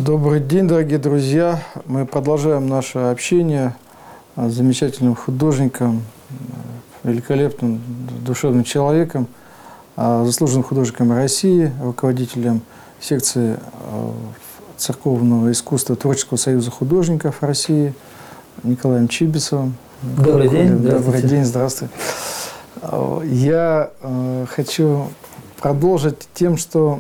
Добрый день, дорогие друзья. Мы продолжаем наше общение с замечательным художником, великолепным душевным человеком, заслуженным художником России, руководителем секции церковного искусства Творческого союза художников России Николаем Чибисовым. Добрый день. Добрый день, здравствуй. Я хочу продолжить тем, что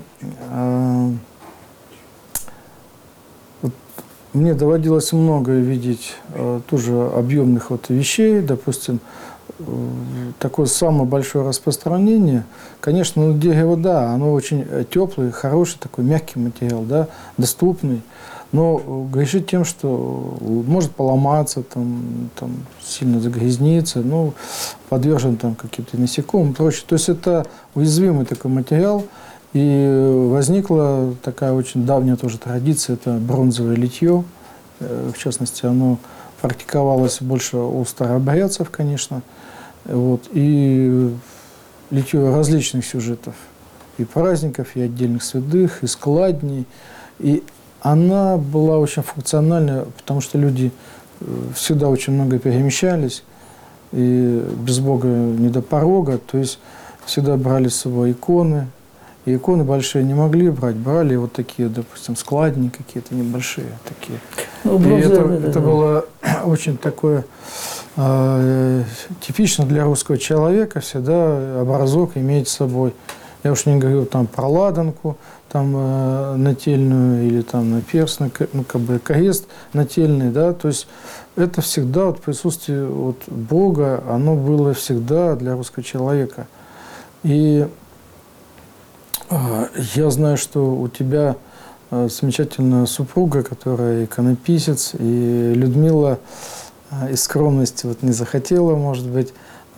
мне доводилось много видеть тоже объемных вещей, допустим, такое самое большое распространение. Конечно, дерево, да, оно очень теплый, хороший, такой мягкий материал, да, доступный, но грешит тем, что может поломаться, там сильно загрязниться, ну, подвержен каким-то насекомым и прочее. То есть это уязвимый такой материал. И возникла такая очень давняя тоже традиция, это бронзовое литье. В частности, оно практиковалось больше у старообрядцев, конечно. И литье различных сюжетов, и праздников, и отдельных святых, и складней. И она была очень функциональна, потому что люди всегда очень много перемещались, и без Бога не до порога, то есть всегда брали с собой иконы. И иконы большие не могли брать, брали вот такие, допустим, складни какие-то небольшие такие. И это было очень такое типично для русского человека, всегда образок иметь с собой. Я уж не говорю про ладанку, нательную или наперстный, крест нательный, да, то есть это всегда присутствие Бога, оно было всегда для русского человека. И я знаю, что у тебя замечательная супруга, которая иконописец, и Людмила из скромности не захотела, может быть,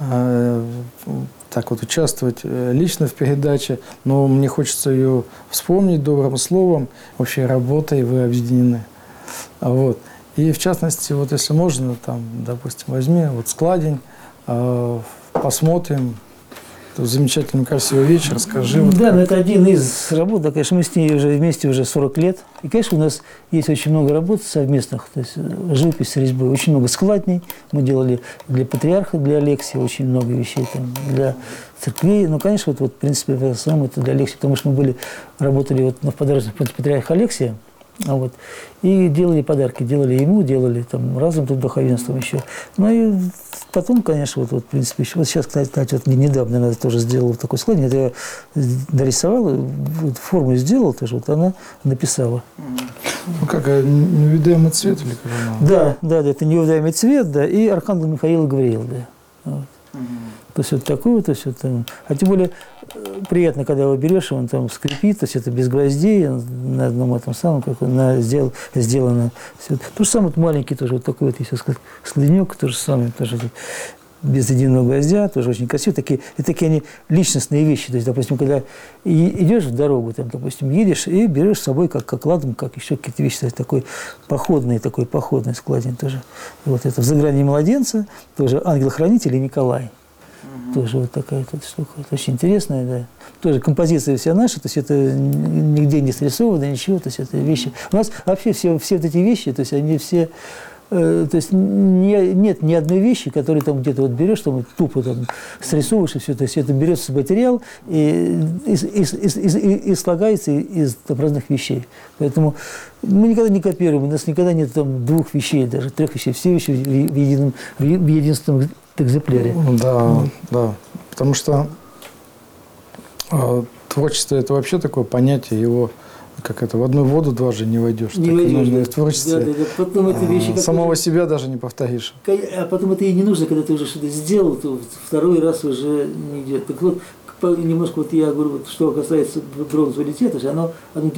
участвовать лично в передаче, но мне хочется ее вспомнить добрым словом. Общей работой вы объединены. И в частности, если можно, допустим, возьми складень, посмотрим. Замечательный, красивый вечер, расскажи. Да, но это один из работ, да, конечно, мы с ней уже вместе уже 40 лет. И, конечно, у нас есть очень много работ совместных, то есть живопись, резьбы, очень много складней. Мы делали для патриарха, для Алексия очень много вещей, для церквей. Но, конечно, в принципе, в основном это для Алексия, потому что мы работали в подорожных патриарха Алексия, и делали подарки, делали ему, делали разным духовенством еще. Ну и потом, конечно, в принципе, еще сейчас, кстати, недавно я тоже сделал такой складень, это я дорисовал, форму сделал тоже, она написала. Ну как, неувидаемый цвет или как? Да, это неувидаемый цвет, да, и Архангел Михаил и Гавриил, да. То есть такое, то есть а тем более приятно, когда его берешь, он скрипит, то есть это без гвоздей, на одном этом самом, как он сделано. То же самое маленький тоже, такой есть складенек, то же самое, тоже без единого гвоздя, тоже очень красиво. Такие они личностные вещи. То есть, допустим, когда идешь в дорогу, допустим, едешь и берешь с собой как ладом, как еще какие-то вещи. То есть, такой походный складень тоже. Это в «Взыгрании младенца», тоже ангел-хранитель и Николай. Тоже такая штука. Это очень интересная, да. Тоже композиция вся наша, то есть это нигде не срисовано, ничего, то есть это вещи. У нас вообще все эти вещи, то есть они все, то есть нет ни одной вещи, которую где-то берешь, тупо срисовываешь и все, то есть это берется материал и слагается из разных вещей. Поэтому мы никогда не копируем, у нас никогда нет двух вещей, даже трех вещей, все вещи в единственном экземпляре. Да, потому что творчество – это вообще такое понятие, его в одну воду дважды не войдешь. Не войдешь, да. В творчестве. Да. Потом это вещи, самого себя даже не повторишь. А потом это и не нужно, когда ты уже что-то сделал, то второй раз уже не идет. Так немножко я говорю, что касается бронзового литья, то есть оно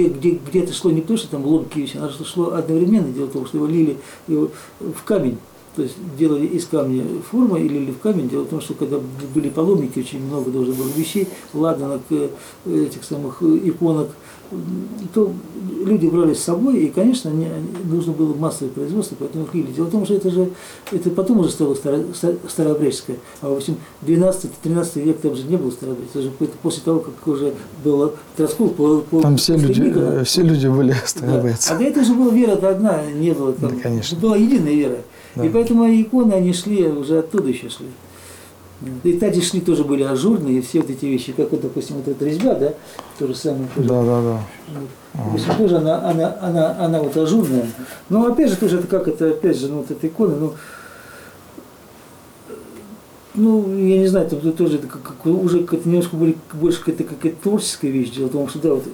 где-то шло не то, что ломкие вещи, оно шло одновременно, дело в том, что его лили в камень. то есть делали из камня формы или лили в камень. Дело в том, что когда были паломники, очень много должно было вещей, ладанок, этих самых иконок, то люди брали с собой, и, конечно, нужно было массовое производство, поэтому их лили. Дело в том, что это потом уже стало старообрядческое, а в общем 12-13 век там же не было старообрядческое, это же после того, как уже было раскол по там все люди были старообрядцы. Да. А до этого же была вера одна, не было там, да, конечно. Была единая вера. Да. И поэтому иконы, они шли, уже оттуда еще шли. И также шли тоже были ажурные, и все вот эти вещи, как вот, допустим, вот эта резьба, да, то же самое. Тоже. Да. Вот. Допустим, тоже она вот ажурная. Но опять же, тоже это как это, опять же, ну вот эта икона, ну, я не знаю, это тоже это уже как-то немножко больше какая-то творческая вещь. Дело в том, что да, вот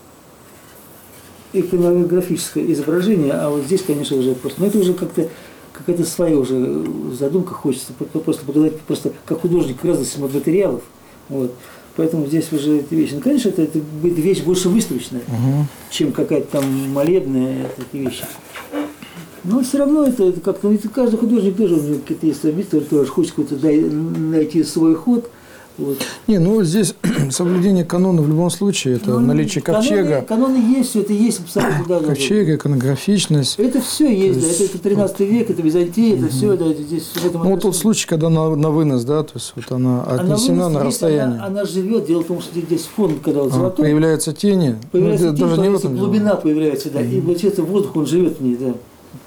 иконографическое изображение, а вот здесь, конечно, уже просто, но это уже как-то какая-то своя уже задумка, хочется просто показать, просто как художник разность материалов. Вот. Поэтому здесь уже эти вещи. Ну, конечно, это вещь больше выставочная, чем какая-то там молебная, такие вещи. Но все равно это как-то, каждый художник тоже, у него какие-то есть амбиции, тоже хочет какой-то найти свой ход. Вот. Не, ну здесь соблюдение канона в любом случае, это наличие ковчега. Каноны есть, все это есть абсолютно. Да, ковчег, иконографичность. Это все есть, да, это 13 век, это Византия, это все, да, здесь. Ну вот тот случай, когда на вынос, да, то есть вот она отнесена на расстояние. Она живет, дело в том, что здесь фон, когда вот золотой. Появляются тени, появляется тень, даже не в этом глубина появляется, да, и вот это воздух, он живет в ней, да.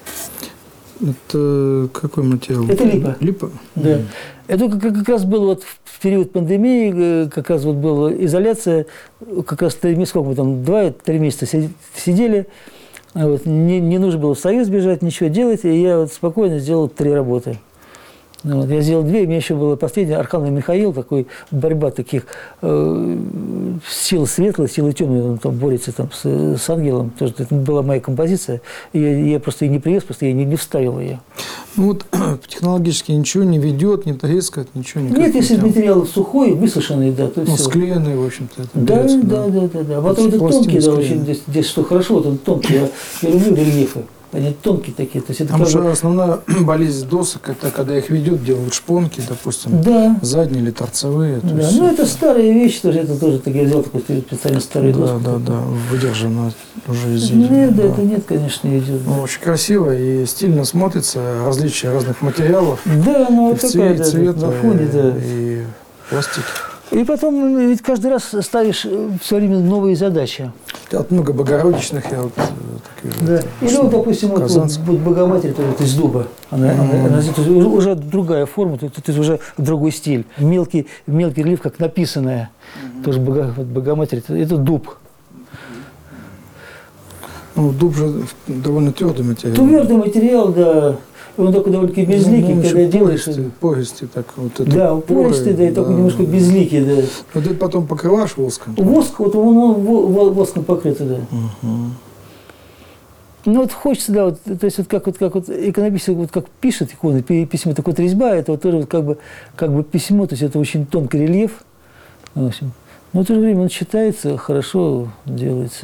Это какой материал? Это липа. Липа? Да. Это как раз было вот в период пандемии, как раз вот была изоляция, как раз 3 месяца, сколько мы там, 2-3 месяца сидели, вот, не нужно было в союз бежать, ничего делать, и я вот спокойно сделал 3 работы. Вот, я сделал 2, у меня еще было последнее, Архангел Михаил, такой борьба таких сил светлых, силы темных, он там борется там, с ангелом, тоже, это была моя композиция, и я просто ее не привез, просто я не вставил ее. Ну вот технологически ничего не ведет, не трескает, ничего не. Нет, если материал сухой, высушенный, да, то ну, все. склеенный, в общем-то. Это да, берется, да. Вот это тонкие, да, очень здесь что хорошо, вот он тонкий, я люблю рельефы. Они тонкие такие. То есть это там же основная болезнь досок, это когда их ведет, делают шпонки, допустим, да. задние или торцевые. Да. Ну, это старые вещи, тоже, это тоже так я взял такой специально старый доску. Да, выдержано уже из видео. Нет, да, это нет, конечно, не идет. Ну, очень красиво и стильно смотрится, различия разных материалов. Да, ну, вот такая, да, цвет, на фоне, да. И пластик. И потом ведь каждый раз ставишь все время новые задачи. От много богородичных я вот так вижу. Да. Или вот, допустим, вот Богоматерь тоже вот из дуба. Она уже другая форма, это уже другой стиль. Мелкий рельеф, как написанное. Тоже Богоматерь, это дуб. Ну, дуб же довольно твердый материал. Твердый материал, да. Он только довольно-таки безликий, когда делаешь. Пористый, так вот. Да, пористый, да, и только немножко безликий, да. Вот это потом покрываешь воском? Воск, вот он воском покрытый, да. Ну вот хочется, да, вот, то есть вот как иконописец, вот как пишет иконы, письмо, так вот резьба, это вот тоже вот как бы письмо, то есть это очень тонкий рельеф, в общем. Но в то же время он читается, хорошо делается.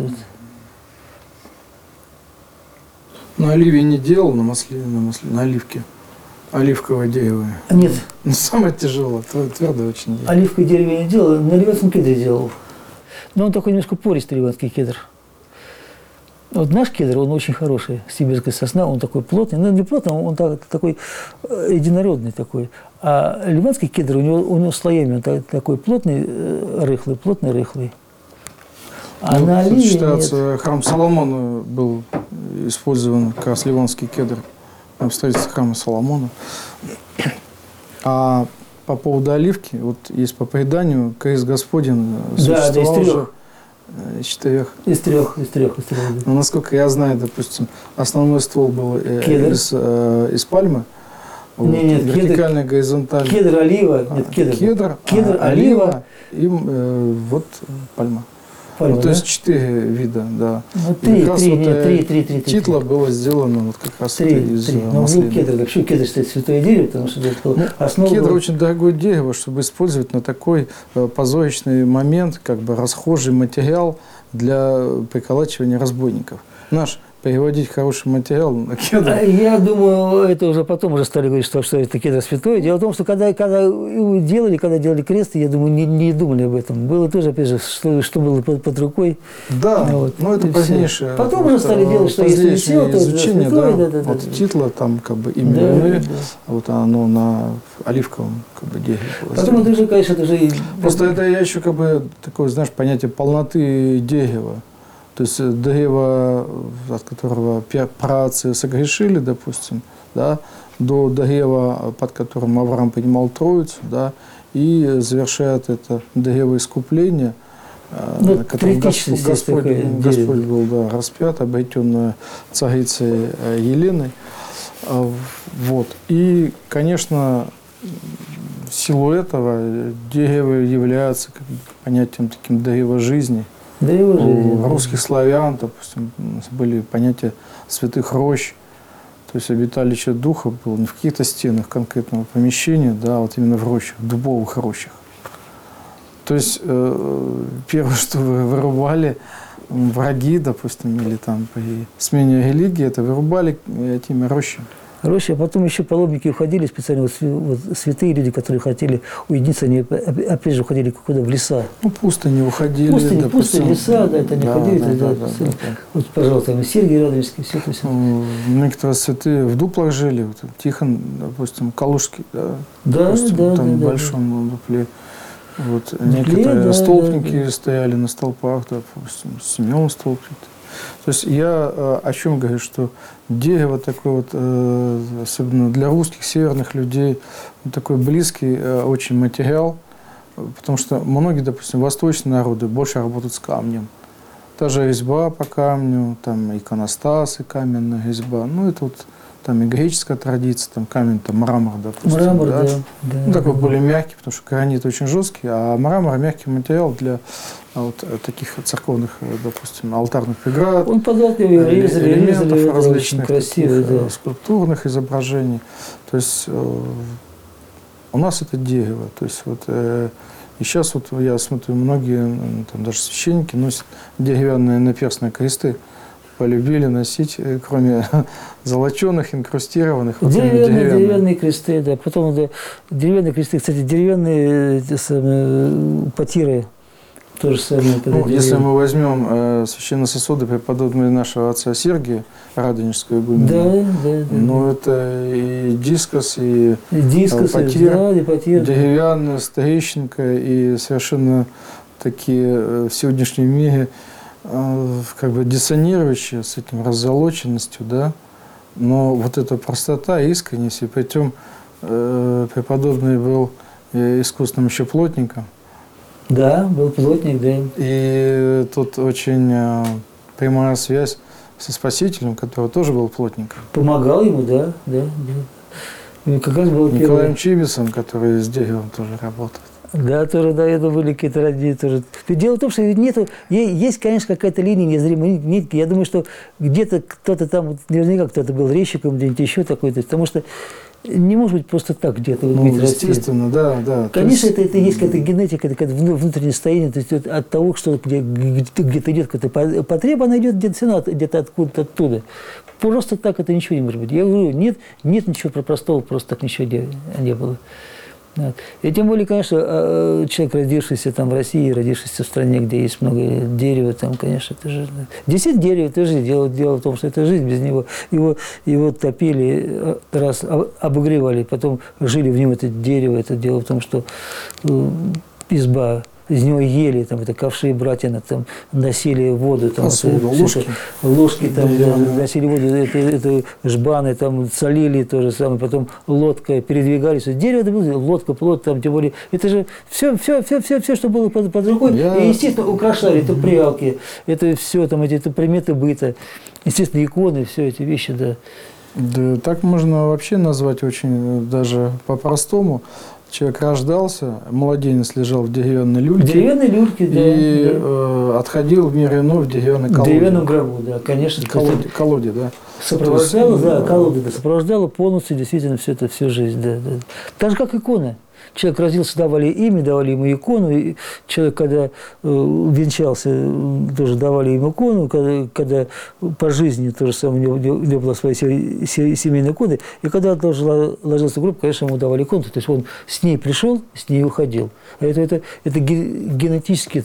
На оливе не делал, на оливке. Оливковое дерево. Нет. Ну, самое тяжелое, твердое очень дерево. Оливковое дерево я не делал, на ливанском кедре делал. Но он такой немножко пористый, ливанский кедр. Вот наш кедр, он очень хороший, сибирская сосна, он такой плотный. Ну, не плотный, он такой единородный такой. А ливанский кедр, у него слоями, он такой плотный, рыхлый. А ну, на оливе считается, нет. храм Соломона был использован как раз ливанский кедр в строительстве храма Соломона. А по поводу оливки, вот есть по преданию, крест Господень существовал уже из 4. Из трех. Но, насколько я знаю, допустим, основной ствол был из пальмы. Вот, нет, вертикально, горизонтально. Кедр, олива, нет, кедр. Кедр, олива и вот пальма. Пальма, ну, то есть 4 вида, да. Ну, 3. Титла было сделано вот как раз из маслины. Ну, кедр, вообще кедр стоит святое дерево, потому что это основа. Кедр очень дорогое дерево, чтобы использовать на такой позоричный момент, как бы расхожий материал для приколачивания разбойников. Наш переводить хороший материал на кедр. Я думаю, это уже потом уже стали говорить, что это кедр святой. Дело в том, что когда его делали крест, я думаю, не думали об этом. Было тоже, опять же, что было под рукой. Да, вот, но это и позднейшее. всё. Потом уже стали делать, что если висел, то это изучение, святой, да, вот титла, там как бы имя Да, Луны, да. а вот оно на оливковом как бы дереве было. Потом это уже, конечно, это уже... Просто это я еще как бы такое, знаешь, понятие полноты дерева. То есть дерево, от которого праотцы согрешили, допустим, да, до дерева, под которым Авраам принимал Троицу, да, и завершает это дерево искупления, на котором Господь был, да, распят, обретен царицей Еленой. Вот. И, конечно, в силу этого дерево является как бы понятием таким дерева жизни. У русских славян, допустим, у нас были понятия святых рощ, то есть обиталище духа было не в каких-то стенах конкретного помещения, да, а вот именно в рощах, в дубовых рощах. То есть первое, что вырубали враги, допустим, или там при смене религии, это вырубали этими рощами. Рощи, а потом еще паломники уходили, специально вот святые люди, которые хотели уединиться, они опять же уходили куда в леса. Ну, пустыни уходили. Пустыни, леса, да, это они ходили. Да. Вот, пожалуйста, там Сергий Радонежский, все это все. Некоторые святые в дуплах жили, вот, Тихон, допустим, Калужский, да, да, допустим, да, там в да, большом дупле. Вот, дупле, некоторые да, столпники да. стояли на столпах, допустим, Семен столпник. То есть я о чем говорю, что дерево такое вот, особенно для русских, северных людей, такой близкий очень материал, потому что многие, допустим, восточные народы больше работают с камнем. Та же резьба по камню, там иконостасы, каменная резьба, ну это вот там и греческая традиция, там камень, там мрамор, допустим. Мрамор, да. Ну, такой более мягкий, потому что гранит очень жесткий, а мрамор мягкий материал для вот таких церковных, допустим, алтарных преград. Он податливый, элементов резали, различных красивый, таких, да. скульптурных изображений. То есть у нас это дерево. То есть вот и сейчас вот я смотрю, многие, там даже священники носят деревянные наперстные кресты. Полюбили носить, кроме золоченых, инкрустированных. Вот Деревянные кресты, да. Потом да, деревянные кресты, кстати, деревянные потиры. То же самое. Ну, если мы возьмем священные сосуды преподобного нашего отца Сергия, Радонежского игумена, ну это и дискос, и потир, деревянная, с трещинкой, и совершенно такие в сегодняшнем мире как бы диссонирующие с этим раззолоченностью, да, но вот эта простота, искренность, и притом преподобный был искусным еще плотником. Да, был плотник, да. И тут очень прямая связь со Спасителем, который тоже был плотником. Помогал ему, да. И как раз был Николаем Чибисом, который с деревом тоже работает. Да, тоже, да, это были какие-то родители тоже. Дело в том, что нету, есть, конечно, какая-то линия незримая. Я думаю, что где-то кто-то там, наверняка кто-то был резчиком, где-нибудь еще такой-то, потому что не может быть просто так где-то. Ну, естественно, да. Конечно, это есть какая-то генетика, какое-то внутреннее состояние, то есть от того, что где-то идет какая-то потреба, она идет где-то откуда-то оттуда. Просто так это ничего не может быть. Я говорю, нет ничего простого, просто так ничего не было. Вот. И тем более, конечно, человек, родившийся там в России, родившийся в стране, где есть много дерева, там, конечно, это же... Действительно, дерево, это жизнь. Дело в том, что это жизнь, без него. Его топили, раз обогревали, потом жили в нем это дерево. Это дело в том, что изба, из него ели, там, это ковши и братья, там, носили воду. Там, ложки там, носили воду, это жбаны, там, солили то же самое, потом лодка, передвигались. Дерево это было, лодка, плот, там, тем более. Это же все, что было под рукой. И, естественно, украшали, это прялки, это все, там, это приметы быта, естественно, иконы, все эти вещи, да. Да, так можно вообще назвать очень даже по-простому. Человек рождался, младенец лежал в деревянной люльке. В деревянной люльке, да. И отходил в мир иной в деревянной колоде. В деревянном гробу, да, конечно. Колоде, да. Сопровождало, да, колода, да, сопровождало полностью, действительно, всю жизнь, да. Так же, как иконы. Человек родился, давали имя, давали ему икону. И человек, когда венчался, тоже давали ему икону. Когда по жизни то же самое, у него была своя семейная икона. И когда он тоже ложился в гроб, конечно, ему давали икону. То есть он с ней пришел, с ней уходил. Это генетически,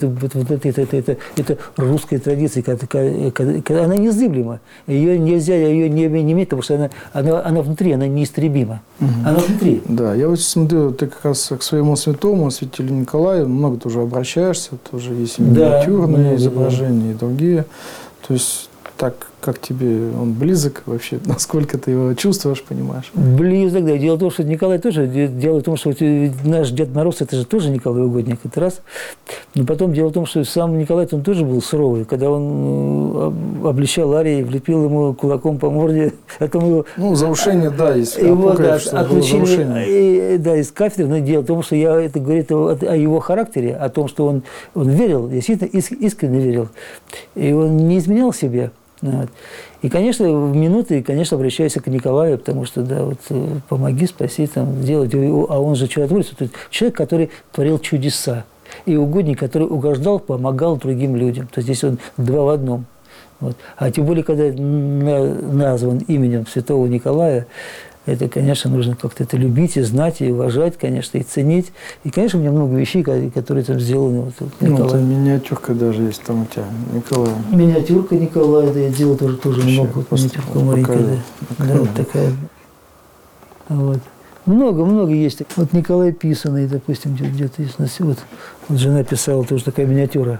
это русская традиция, когда она незыблема. Ее нельзя, ее не иметь, потому что она внутри, она неистребима. Она внутри. Да, я вот смотрю, ты как раз к своему святому, святителю Николаю, много тоже обращаешься, тоже есть и миниатюрные изображения, и другие. То есть так, как тебе он близок вообще, насколько ты его чувствуешь, понимаешь? Близок, да. Дело в том, что Николай тоже, дело в том, что наш Дед Мороз, это же тоже Николай Угодник, это раз. Но потом дело в том, что сам Николай, он тоже был суровый, когда он обличал Арии, влепил ему кулаком по морде. Ну, заушение, да, есть. Его, да, отлучили, да, из кафедры, но дело в том, что это говорит о его характере, о том, что он верил, действительно искренне верил, и он не изменял себе. Вот. И, конечно, в минуты, конечно, обращайся к Николаю, потому что, да, вот помоги, спаси, там, сделать. А он же чудотворец, то есть человек, который творил чудеса. И угодник, который угождал, помогал другим людям. То есть здесь он два в одном. Вот. А тем более, когда назван именем святого Николая, это, конечно, нужно как-то это любить и знать, и уважать, конечно, и ценить. И, конечно, у меня много вещей, которые там сделаны. Вот, ну, там миниатюрка даже есть там у тебя, Николай. Миниатюрка Николая, да, я делал тоже много. Вот, миниатюрка маленькая, да, вот такая. Вот. Много есть. Вот Николай Писаный, допустим, где-то есть. Вот жена писала, тоже такая миниатюра.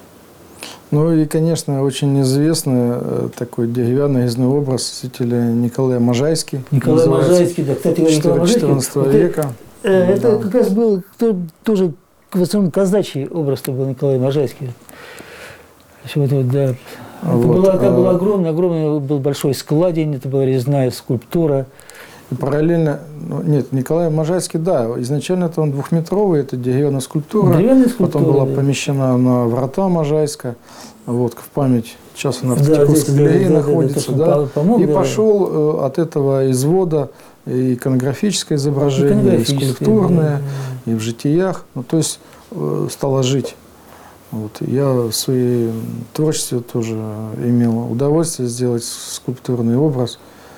Ну и, конечно, очень известный такой деревянный резной образ святителя Николая Можайский. Николай Можайский, да. Кстати, Николай Можайский, 14 века. Это как раз был тоже в основном казачий образ был Николай Можайский. Вот, да. Там был огромный был большой складень, это была резная скульптура. И параллельно, нет, Николай Можайский, да, изначально это он двухметровый, это деревянная скульптура. Потом была помещена на врата Можайска, вот, в память, сейчас она в Третьяковской галерее находится, да. И пошел от этого извода и иконографическое изображение, и скульптурное, и в житиях, ну, то есть стало жить. Вот. Я в своей творчестве тоже имел удовольствие сделать скульптурный образ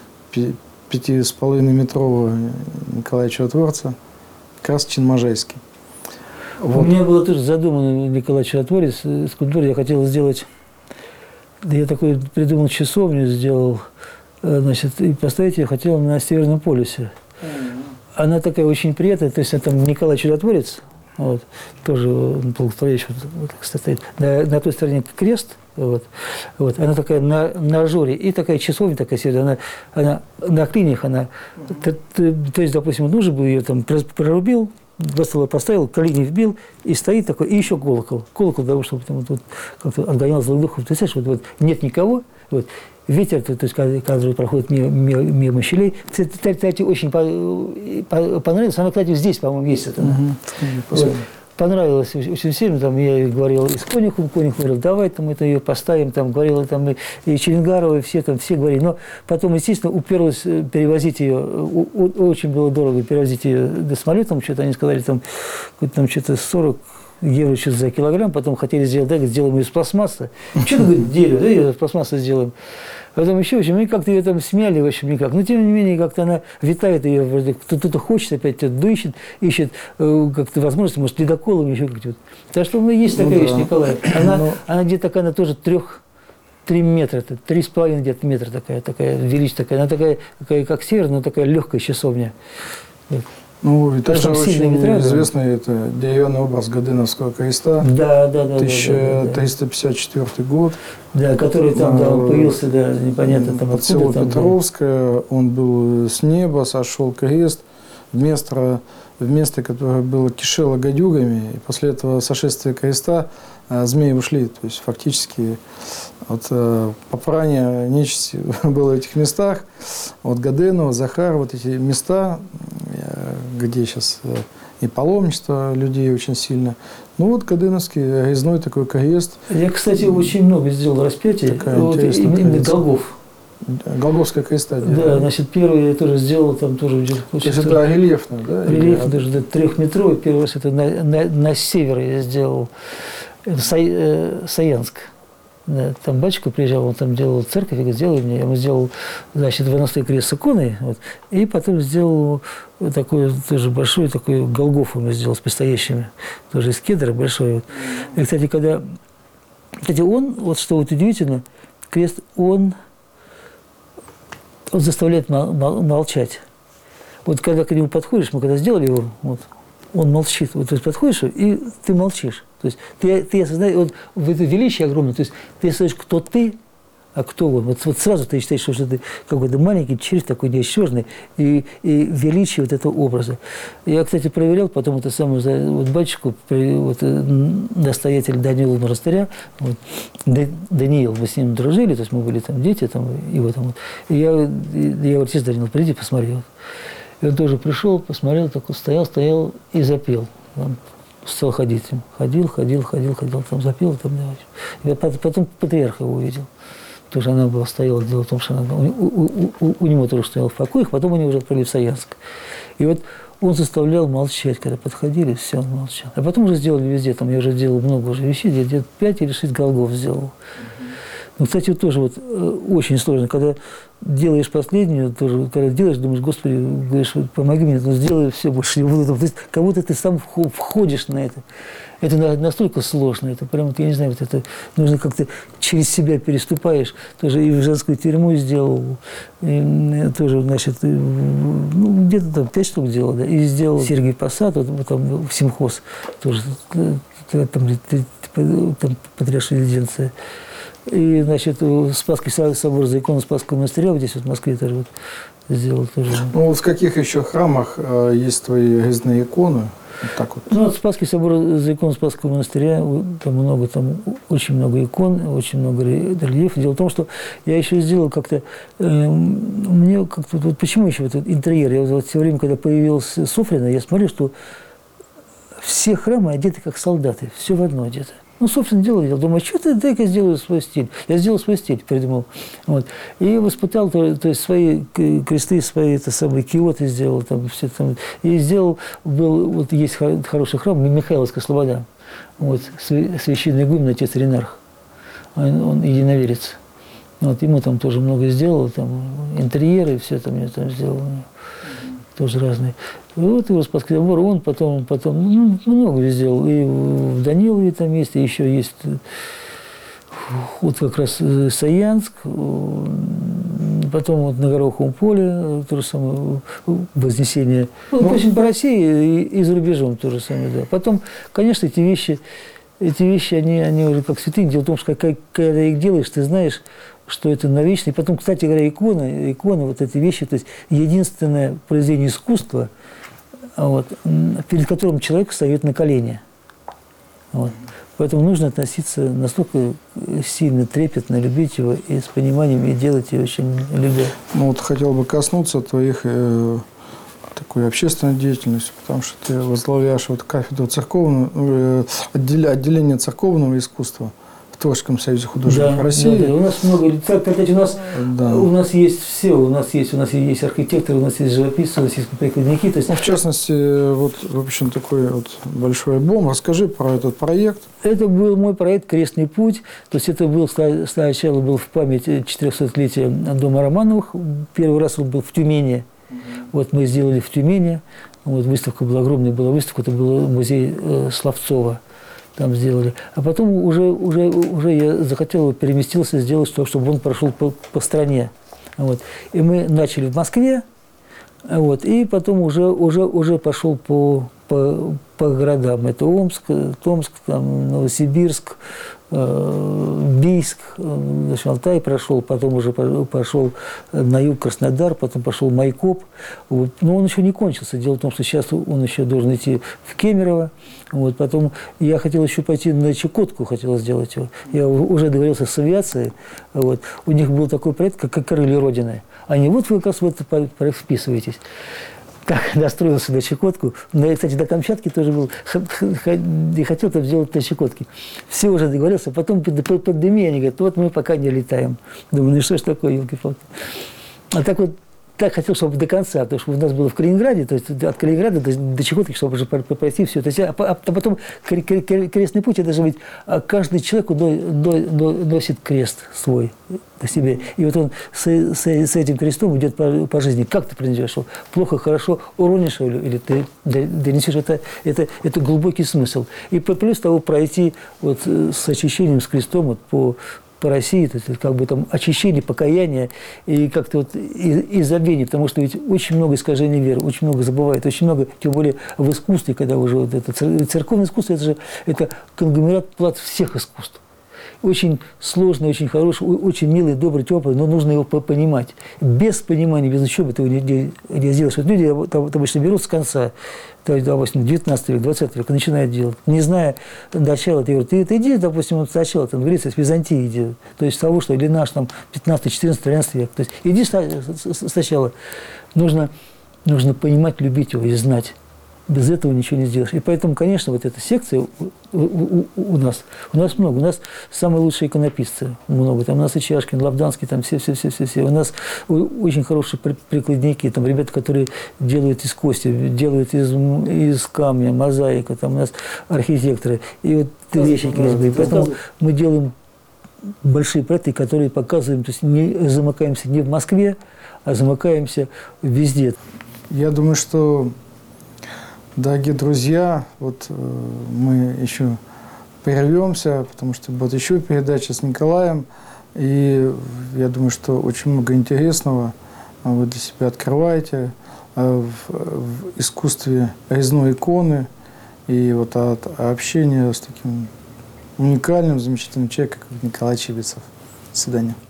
5,5-метрового Николая Чудотворца, как раз Можайский. Вот. У меня было тоже задумано Николай Чудотворец, скульптуру я хотел сделать, я такой придумал часовню, сделал, значит, и поставить ее хотел на Северном полюсе. Она такая очень приятная, то есть там Николай Чудотворец, вот, тоже благословляющий, вот так стоит, на той стороне крест. Вот. Она такая на ажуре, и такая часовня такая сидит, она на клиньях, то есть, допустим, нужно бы ее там прорубил, до стола поставил, колени вбил, и стоит такой, и еще колокол, потому что вот, как-то отгонял злых духов. Ты знаешь, вот нет никого, вот, ветер, то есть, когда проходит мимо щелей. Кстати, очень понравилось, она, кстати, здесь, по-моему, есть это. Понравилось очень сильно, там я говорил и с конюхом говорил, давай там это ее поставим, там говорил там и Челенгарова, все говорили, но потом, естественно, уперлось перевозить ее, очень было дорого перевозить ее до самолетом, что-то они сказали, там что-то 40 евро что-то за килограмм, потом хотели сделать, да, сделаем ее из пластмассы, что-то, говорит, дерево, да, ее из пластмассы сделаем. Потом еще, в общем, мы как-то ее там смяли, в общем, никак. Но, тем не менее, как-то она витает, ее кто-то хочет, опять кто-то ищет как-то возможности, может, ледоколом, еще как-то. Так что есть такая вещь, Николай. Она где-то такая, она тоже 3 метра, 3,5 где-то метра такая величия такая. Она такая, как север, но такая легкая часовня. Ну, и также очень известный это деревянный образ Годыновского креста. Да. 1354 год. Да, который там, да, он появился, да, непонятно там откуда. Село Петровское, он был с неба, сошел крест в место, которое было кишело гадюгами, и после этого сошествия креста змеи ушли. То есть фактически вот, попрание нечисти было в этих местах. Вот Годынова, Захар, вот эти места, где сейчас и паломничество людей очень сильно. Ну вот Годыновский резной такой крест. Я, кстати, очень много сделал распятий, вот, именно долгов. Голгофская креста. Да, значит, первый я тоже сделал, там тоже То есть это рельефно, да? рельеф, даже 3-метровый. Первый раз это на севере я сделал, Саянск. Да, там батюшка приезжал, он там делал церковь, я говорю, сделай мне. Я ему сделал, значит, 12-й крест с иконой, вот, и потом сделал такой тоже большой, такой Голгофу мы сделал с предстоящими, тоже из кедра большой. Вот. И, кстати, он, вот что вот удивительно, крест, он заставляет молчать. Вот когда к нему подходишь, мы когда сделали его, вот, он молчит. Вот ты подходишь, и ты молчишь. То есть ты осознаешь, вот в это величие огромное, то есть ты осознаешь, кто ты, а кто он. Вот сразу ты считаешь, что ты какой-то маленький червь такой ничтожный, и величие вот этого образа. Я, кстати, проверял потом это самое, вот батюшку, вот, настоятель Даниила монастыря, вот, Даниил, мы с ним дружили, то есть мы были там дети, там, его там, вот. И я говорю, отец Даниил, приди, посмотри. Вот. И он тоже пришел, посмотрел, такой стоял и запел. Он стал ходить. Ходил, там запел. Там, да. Я потом патриарха его увидел. Тоже она была, стояла, дело в том, что она, у него тоже стояла в покоях, потом они уже отправили в Саянск. И вот он заставлял молчать, когда подходили, все, он молчал. А потом уже сделали везде, там я уже делал много уже вещей, где-то 5 или 6 голгов сделал. Ну, кстати, вот тоже вот очень сложно, когда делаешь последнюю, тоже, когда делаешь, думаешь, Господи, говоришь, помоги мне, но сделай все, больше не буду. То есть, как будто ты сам входишь на это. Это настолько сложно, это прям, я не знаю, вот это нужно как-то через себя переступаешь. Тоже и в женскую тюрьму сделал, и тоже, значит, ну, где-то там 5 штук делал, да, и сделал Сергий Посад, вот там в симхоз, тоже, там патриаршая резиденция. И, значит, Спасский собор за икону Спасского монастыря, вот здесь вот в Москве тоже вот сделал тоже. Ну, вот в каких еще храмах есть твои резные иконы? Вот так вот. Ну, вот Спасский собор за икону Спасского монастыря, там много, там очень много икон, очень много рельефов. Дело в том, что я еще сделал как-то, мне как-то, вот почему еще вот этот интерьер? Я вот все время, когда появился Софрина, я смотрел, что все храмы одеты как солдаты, все в одно одето. Ну, собственно, делал. Думаю, что ты, дай-ка сделаю свой стиль. Я сделал свой стиль, придумал. Вот. И воспитал, то есть свои кресты, свои самые киоты сделал. Там, все, там. И сделал, вот есть хороший храм, Михайловская Слобода. Вот, священный игумен, отец Ренарх. Он единоверец. Вот, ему там тоже много сделал, там интерьеры, все там я там сделал. Тоже разные. И вот его Спасский собор, он потом ну, много сделал. И в Данилове там есть, и еще есть вот как раз Саянск, потом вот на Гороховом поле то же самое, Вознесение. Ну, в общем, по России и за рубежом то же самое, да. Потом, конечно, эти вещи, они уже как святыни. Дело в том, что когда их делаешь, ты знаешь, что это навечно. И потом, кстати говоря, икона, вот эти вещи, то есть единственное произведение искусства, вот, перед которым человек встает на колени. Вот. Поэтому нужно относиться настолько сильно, трепетно, любить его и с пониманием, и делать его очень любя. Ну вот хотел бы коснуться твоих такой общественной деятельности, потому что ты возглавляешь вот кафедру церковного, отделение церковного искусства в Творческом союзе художников России. Да, у нас много лица, кстати, у нас есть все, у нас есть архитекторы, у нас есть живописцы, у нас есть прикладники. То есть... Ну, в частности, вот, в общем, такой вот большой альбом. Расскажи про этот проект. Это был мой проект «Крестный путь». То есть это был сначала был в память 400-летия дома Романовых. Первый раз он был в Тюмени. Вот мы сделали в Тюмени. Вот выставка была огромная, это был музей Словцова. Там сделали. А потом уже я захотел, переместился, сделать, чтобы он прошел по стране. Вот. И мы начали в Москве, вот, и потом уже пошел по городам. Это Омск, Томск, там, Новосибирск, Бийск, Алтай прошел, потом уже пошел на юг Краснодар, потом пошел Майкоп. Вот. Но он еще не кончился. Дело в том, что сейчас он еще должен идти в Кемерово. Вот. Потом я хотел еще пойти на Чукотку, хотел сделать его. Я уже договорился с авиацией. Вот. У них был такой проект, как «Крылья Родины». Они, вот вы как раз в этот проект вписываетесь. так настроился на Чукотку. Но я, кстати, до Камчатки тоже был. И хотел там сделать на Чукотке. Все уже договорился. Потом пандемия, они говорят, вот мы пока не летаем. Думаю, ну что ж такое, елки-палки. А так вот, так хотел, чтобы до конца, потому что у нас было в Калининграде, то есть от Калининграда до Чукотки, чтобы уже пройти все. То есть, а потом крестный путь, это же ведь каждый человек носит крест свой на себе. И вот он с этим крестом идет по жизни. Как ты пройдешь? Плохо, хорошо, уронишь или ты донесешь? Это глубокий смысл. И плюс того пройти вот с очищением, с крестом вот по России, то есть как бы там очищение, покаяние и как-то вот и забвение, потому что ведь очень много искажений веры, очень много забывает, очень много, тем более в искусстве, когда уже вот это церковное искусство, это конгломерат плат всех искусств. Очень сложный, очень хороший, очень милый, добрый, теплый, но нужно его понимать. Без понимания, без учебы ты его не сделаешь. Вот люди обычно берут с конца, допустим, 19 век, 20 век, начинают делать. Не зная начала, ты говоришь, ты иди, допустим, сначала, там, говорится, с Византии иди. То есть с того, что или наш там 15, 14, 13 век. То есть иди сначала. Нужно понимать, любить его и знать. Без этого ничего не сделаешь. И поэтому, конечно, вот эта секция у нас много. У нас самые лучшие иконописцы много. Там у нас и Чашкин, Лавданский, там все. У нас очень хорошие прикладники, там ребята, которые делают из кости, делают из камня, мозаика, там у нас архитекторы. И вот резчики резьбы. Поэтому мы делаем большие проекты, которые показываем, то есть не замыкаемся не в Москве, а замыкаемся везде. Я думаю, что, дорогие друзья, вот мы еще прервемся, потому что будет еще передача с Николаем. И я думаю, что очень много интересного вы для себя открываете в искусстве резной иконы и вот от общения с таким уникальным, замечательным человеком, как Николай Чибисов. До свидания.